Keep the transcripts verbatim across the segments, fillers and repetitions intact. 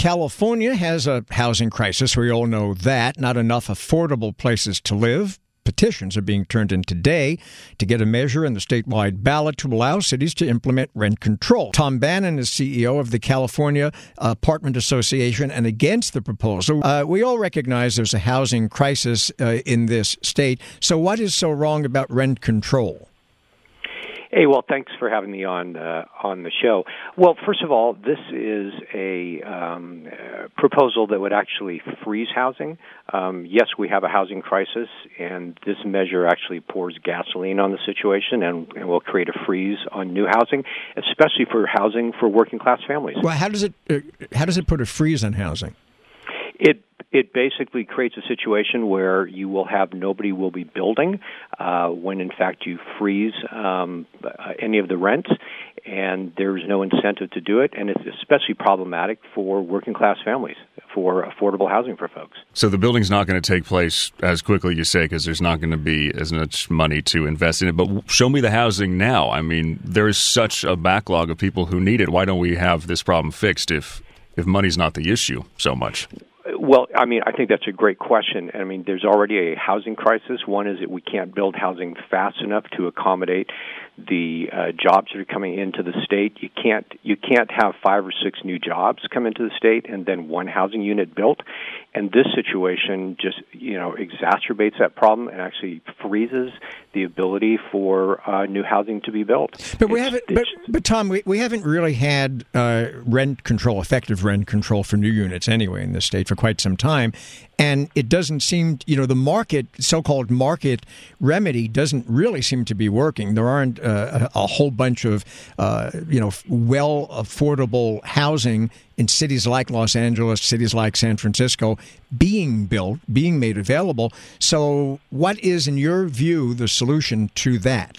California has a housing crisis. We all know that. Not enough affordable places to live. Petitions are being turned in today to get a measure in the statewide ballot to allow cities to implement rent control. Tom Bannon is C E O of the California Apartment Association and against the proposal. Uh, we all recognize there's a housing crisis uh, in this state. So what is so wrong about rent control? Hey, well, thanks for having me on uh, on the show. Well, first of all, this is a um, uh, proposal that would actually freeze housing. Um, yes, we have a housing crisis, and this measure actually pours gasoline on the situation and, and will create a freeze on new housing, especially for housing for working-class families. Well, how does it uh, how does it put a freeze on housing? It it basically creates a situation where you will have nobody will be building uh, when, in fact, you freeze um, any of the rents, and there's no incentive to do it, and it's especially problematic for working-class families, for affordable housing for folks. So the building's not going to take place as quickly, you say, because there's not going to be as much money to invest in it. But show me the housing now. I mean, there is such a backlog of people who need it. Why don't we have this problem fixed if if money's not the issue so much? Well, I mean, I think that's a great question. I mean, there's already a housing crisis. One is that we can't build housing fast enough to accommodate the uh, jobs that are coming into the state. You can't you can't have five or six new jobs come into the state and then one housing unit built. And this situation just, you know, exacerbates that problem and actually freezes the ability for uh, new housing to be built. But we it's, haven't. It's, but, but Tom, we, we haven't really had uh, rent control, effective rent control for new units anyway in this state for quite some time, and it doesn't seem, you know, the market, so-called market remedy, doesn't really seem to be working. There aren't uh, a, a whole bunch of, uh, you know, well affordable housing in cities like Los Angeles, cities like San Francisco, being built, being made available. So what is, in your view, the solution to that?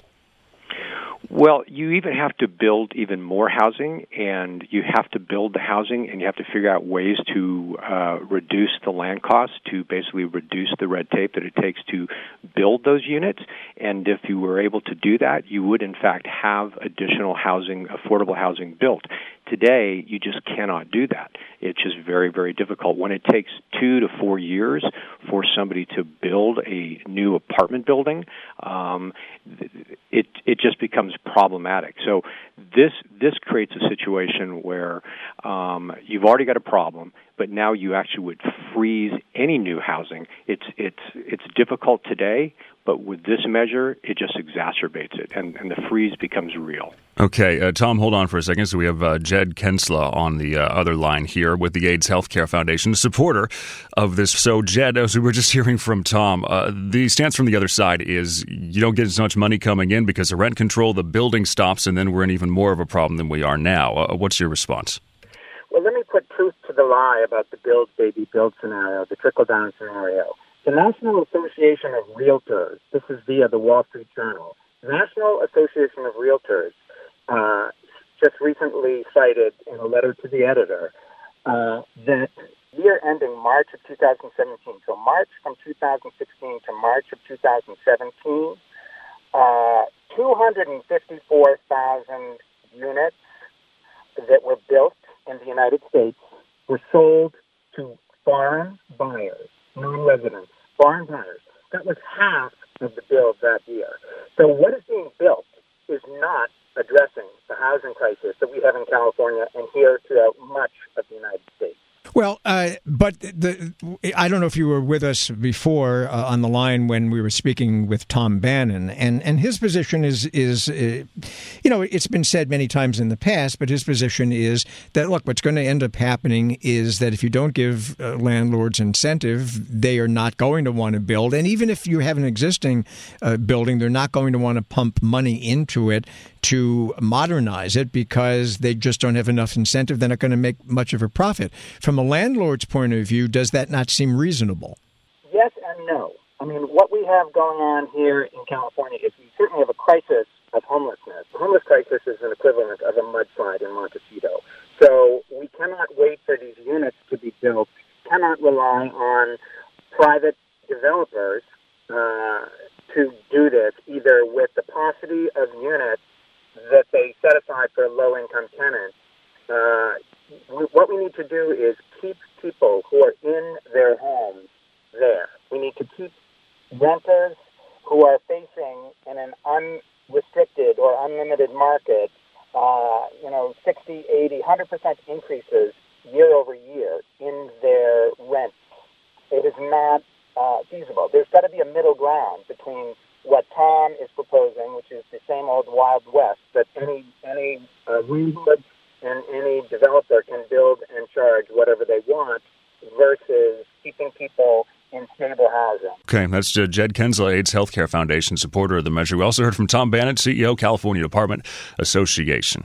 Well, you even have to build even more housing, and you have to build the housing, and you have to figure out ways to uh, reduce the land costs, to basically reduce the red tape that it takes to build those units. And if you were able to do that, you would, in fact, have additional housing, affordable housing built. Today, you just cannot do that. It's just very, very difficult. When it takes two to four years for somebody to build a new apartment building, um, it it just becomes problematic. So this this creates a situation where um, you've already got a problem, but now you actually would freeze any new housing. It's it's it's difficult today, but with this measure, it just exacerbates it, and, and the freeze becomes real. Okay, uh, Tom, hold on for a second. So we have uh, Jed Kensla on the uh, other line here with the AIDS Healthcare Foundation, a supporter of this. So, Jed, as we were just hearing from Tom, uh, the stance from the other side is you don't get as much money coming in because of rent control, the building stops, and then we're in even more of a problem than we are now. Uh, what's your response? Well, let me put truth to the lie about the build, baby, build scenario, the trickle-down scenario. The National Association of Realtors, this is via the Wall Street Journal, the National Association of Realtors uh, just recently cited in a letter to the editor uh, that year ending March of two thousand seventeen, so March from two thousand sixteen to March of two thousand seventeen, uh, two hundred fifty-four thousand units that were built in the United States were sold to foreign buyers, non-residents, foreign buyers. That was half of the build that year. So what is being built is not addressing the housing crisis that we have in California and here throughout much of the United States. Well, uh, but the, I don't know if you were with us before uh, on the line when we were speaking with Tom Bannon, and, and his position is, is uh, you know, it's been said many times in the past, but his position is that, look, what's going to end up happening is that if you don't give uh, landlords incentive, they are not going to want to build. And even if you have an existing uh, building, they're not going to want to pump money into it to modernize it because they just don't have enough incentive. They're not going to make much of a profit. From a landlord's point of view, does that not seem reasonable? Yes and no. I mean, what we have going on here in California is we certainly have a crisis of homelessness. The homeless crisis is an equivalent of a mudslide in Montecito. So we cannot wait for these units to be built, cannot rely on private developers uh, to do this, either with the paucity of units that they set aside for low-income tenants. Uh, what we need to do is keep people who are in their homes there. We need to keep renters who are facing in an unrestricted or unlimited market, uh, you know, sixty, eighty, one hundred percent increases year over year in their rents. It is not uh, feasible. There's got to be a middle ground between what Tom is proposing, which is the same old Wild West, that any any uh, landlord and any developer can build and charge whatever they want, versus keeping people in stable housing. Okay, that's uh, Jed Kensela, AIDS Healthcare Foundation, supporter of the measure. We also heard from Tom Bannon, C E O, California Apartment Association.